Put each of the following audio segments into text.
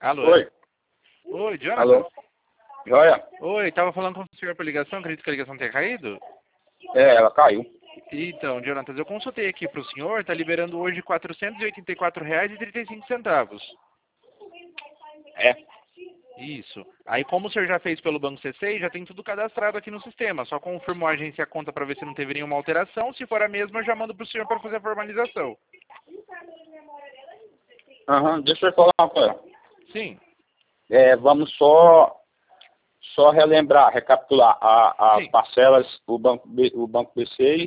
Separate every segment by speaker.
Speaker 1: Alô?
Speaker 2: Oi.
Speaker 1: Oi, Jonathan?
Speaker 2: Alô? Joia?
Speaker 1: Oi, tava falando com o senhor por ligação, acredito que a ligação tenha caído.
Speaker 2: É, ela caiu.
Speaker 1: Então, Jonathan, eu consultei aqui pro senhor, tá liberando hoje R$ 484,35.
Speaker 2: É.
Speaker 1: Isso. Aí, como o senhor já fez pelo Banco C6, já tem tudo cadastrado aqui no sistema. Só confirmou a agência a conta para ver se não teve nenhuma alteração. Se for a mesma, eu já mando pro senhor para fazer a formalização.
Speaker 2: Deixa eu falar uma coisa.
Speaker 1: Sim.
Speaker 2: Vamos só relembrar, recapitular as
Speaker 1: Sim.
Speaker 2: parcelas, o Banco B6,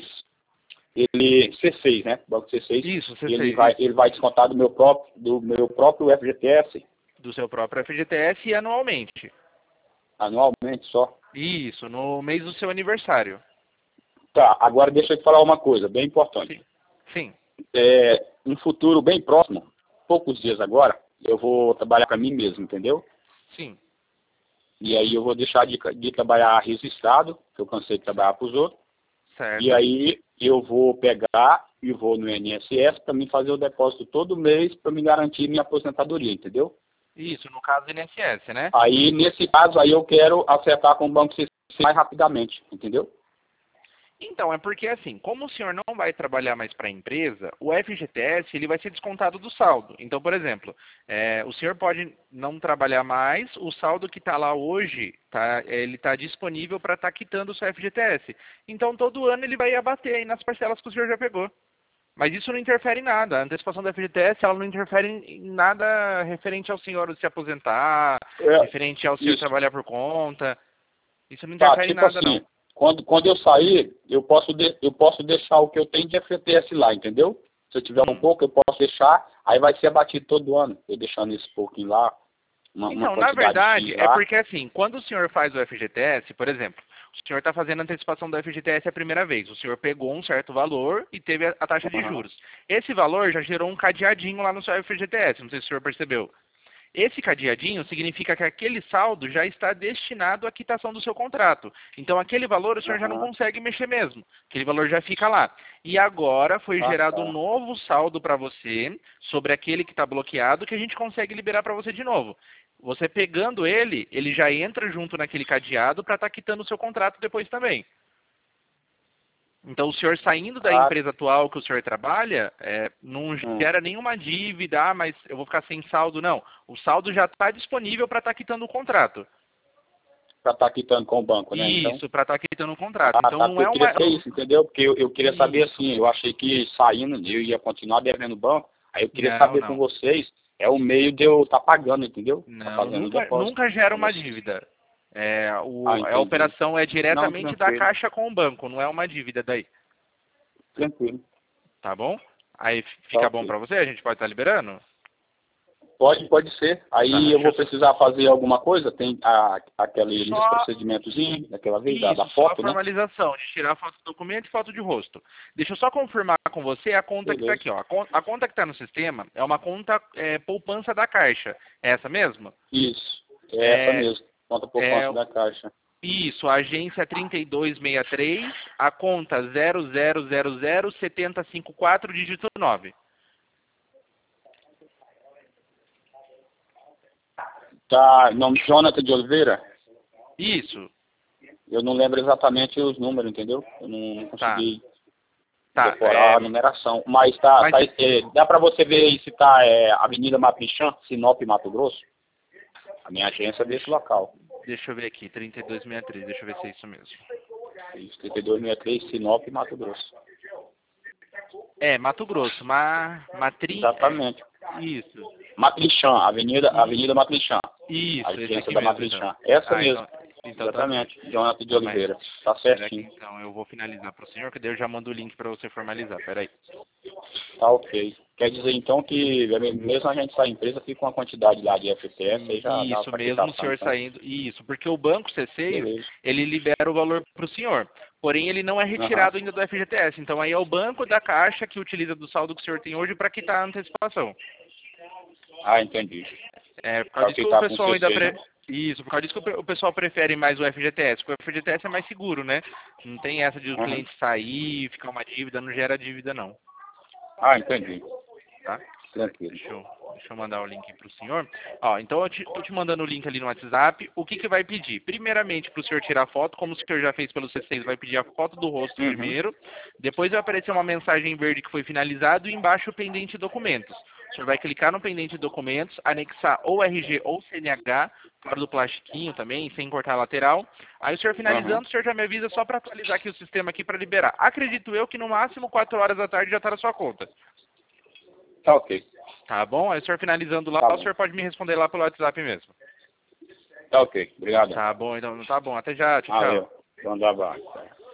Speaker 2: C6, né? O Banco C6,
Speaker 1: Isso, C6.
Speaker 2: ele vai descontar do meu próprio FGTS
Speaker 1: Do seu próprio FGTS e anualmente.
Speaker 2: anualmente só.
Speaker 1: Isso, no mês do seu aniversário.
Speaker 2: Tá, agora deixa eu te falar uma coisa bem importante.
Speaker 1: Sim.
Speaker 2: Um futuro bem próximo, poucos dias agora, eu vou trabalhar para mim mesmo, entendeu?
Speaker 1: Sim.
Speaker 2: E aí eu vou deixar de trabalhar registrado, que eu cansei de trabalhar para os outros.
Speaker 1: Certo.
Speaker 2: E aí eu vou pegar e vou no INSS para me fazer o depósito todo mês para me garantir minha aposentadoria, entendeu?
Speaker 1: Isso, no caso do INSS, né?
Speaker 2: Aí, nesse caso, aí eu quero acertar com o Banco C6 mais rapidamente, entendeu?
Speaker 1: Então, é porque assim, como o senhor não vai trabalhar mais para a empresa, o FGTS ele vai ser descontado do saldo. Então, por exemplo, o senhor pode não trabalhar mais, o saldo que está lá hoje, ele está disponível para estar quitando o seu FGTS. Então, todo ano ele vai abater aí nas parcelas que o senhor já pegou. Mas isso não interfere em nada. A antecipação da FGTS ela não interfere em nada referente ao senhor se aposentar, referente ao senhor trabalhar por conta. Isso não interfere em
Speaker 2: tipo
Speaker 1: nada,
Speaker 2: assim,
Speaker 1: não.
Speaker 2: quando eu sair, eu posso deixar o que eu tenho de FGTS lá, entendeu? Se eu tiver um pouco, eu posso deixar, aí vai ser abatido todo ano. Eu deixando esse pouquinho lá, uma
Speaker 1: Então, na
Speaker 2: quantidade
Speaker 1: verdade,
Speaker 2: X
Speaker 1: é
Speaker 2: lá.
Speaker 1: porque assim, quando o senhor faz o FGTS, por exemplo, o senhor está fazendo a antecipação do FGTS a primeira vez, o senhor pegou um certo valor e teve a taxa de juros. Esse valor já gerou um cadeadinho lá no seu FGTS, não sei se o senhor percebeu. Esse cadeadinho significa que aquele saldo já está destinado à quitação do seu contrato. Então, aquele valor o senhor já não consegue mexer mesmo. Aquele valor já fica lá. E agora foi gerado um novo saldo para você sobre aquele que está bloqueado que a gente consegue liberar para você de novo. Você pegando ele, ele já entra junto naquele cadeado para estar quitando o seu contrato depois também. Então, o senhor saindo da empresa atual que o senhor trabalha, não gera nenhuma dívida, mas eu vou ficar sem saldo, não. O saldo já está disponível para estar quitando o contrato.
Speaker 2: Para estar quitando com o banco, né? Então,
Speaker 1: Isso, para estar quitando o contrato. Então, não é
Speaker 2: eu
Speaker 1: uma...
Speaker 2: queria ter isso, entendeu? Porque eu queria saber assim, eu achei que saindo eu ia continuar devendo o banco, aí eu queria saber com vocês, é o meio de eu estar pagando, entendeu?
Speaker 1: Não, nunca gera uma dívida. A operação é diretamente da Caixa com o banco, não é uma dívida daí.
Speaker 2: Tranquilo.
Speaker 1: Tá bom? Aí fica bom para você? A gente pode estar liberando?
Speaker 2: Pode ser. Aí eu vou precisar fazer alguma coisa? Tem aquele procedimentozinho, daquela vez, da foto,
Speaker 1: só a
Speaker 2: né?
Speaker 1: formalização, de tirar foto do documento e foto de rosto. Deixa eu só confirmar com você a conta que está aqui, ó. A conta que está no sistema é uma conta poupança da Caixa. É essa mesmo?
Speaker 2: Isso. É essa mesmo. Conta poupança da Caixa.
Speaker 1: Isso, a agência 3263, a conta 00007054, dígito 9.
Speaker 2: Tá, nome Jonathan de Oliveira?
Speaker 1: Isso.
Speaker 2: Eu não lembro exatamente os números, entendeu? Eu não consegui decorar a numeração. Mas dá para você ver aí se tá Avenida Mapixã, Sinop, Mato Grosso? A minha agência é desse local.
Speaker 1: Deixa eu ver aqui, 3263, deixa eu ver se é isso mesmo.
Speaker 2: Isso, 3263, Sinop, Mato Grosso.
Speaker 1: Mato Grosso,
Speaker 2: Exatamente.
Speaker 1: Isso.
Speaker 2: Matrixã, Avenida Matrixã.
Speaker 1: Isso,
Speaker 2: a agência da Matrixã.
Speaker 1: Então.
Speaker 2: Essa mesmo.
Speaker 1: Então
Speaker 2: Exatamente. Tá. Jonathan de Oliveira. Tá certinho.
Speaker 1: Então, eu vou finalizar para o senhor, que daí eu já mando o link para você formalizar. Peraí.
Speaker 2: Tá ok. Quer dizer então que mesmo a gente sair da empresa, fica uma quantidade lá de FGTS, aí já
Speaker 1: isso mesmo, o senhor saindo. Isso, porque o banco C6, ele libera o valor para o senhor. Porém, ele não é retirado ainda do FGTS. Então, aí é o banco da Caixa que utiliza do saldo que o senhor tem hoje para quitar a antecipação.
Speaker 2: Entendi.
Speaker 1: Por causa disso que o pessoal ainda... Isso, por causa disso que o pessoal prefere mais o FGTS, porque o FGTS é mais seguro, né? Não tem essa de o cliente sair, ficar uma dívida, não gera dívida, não.
Speaker 2: Entendi.
Speaker 1: Tá?
Speaker 2: Tranquilo.
Speaker 1: Deixa eu mandar o link para o senhor. Ó, então eu estou te mandando o link ali no WhatsApp. O que vai pedir? Primeiramente, para o senhor tirar foto, como o senhor já fez pelo C6, vai pedir a foto do rosto primeiro. Depois vai aparecer uma mensagem verde que foi finalizado e embaixo o pendente documentos. O senhor vai clicar no pendente documentos, anexar ou RG ou CNH, fora do plastiquinho também, sem cortar a lateral. Aí o senhor finalizando, o senhor já me avisa só para atualizar aqui o sistema aqui para liberar. Acredito eu que no máximo 4 horas da tarde já está na sua conta.
Speaker 2: Tá ok.
Speaker 1: Tá bom? Aí o senhor finalizando lá, o senhor pode me responder lá pelo WhatsApp mesmo.
Speaker 2: Tá ok. Obrigado.
Speaker 1: Tá bom, então tá bom. Até já. Tchau,
Speaker 2: Valeu.
Speaker 1: tchau.
Speaker 2: Então, abraço.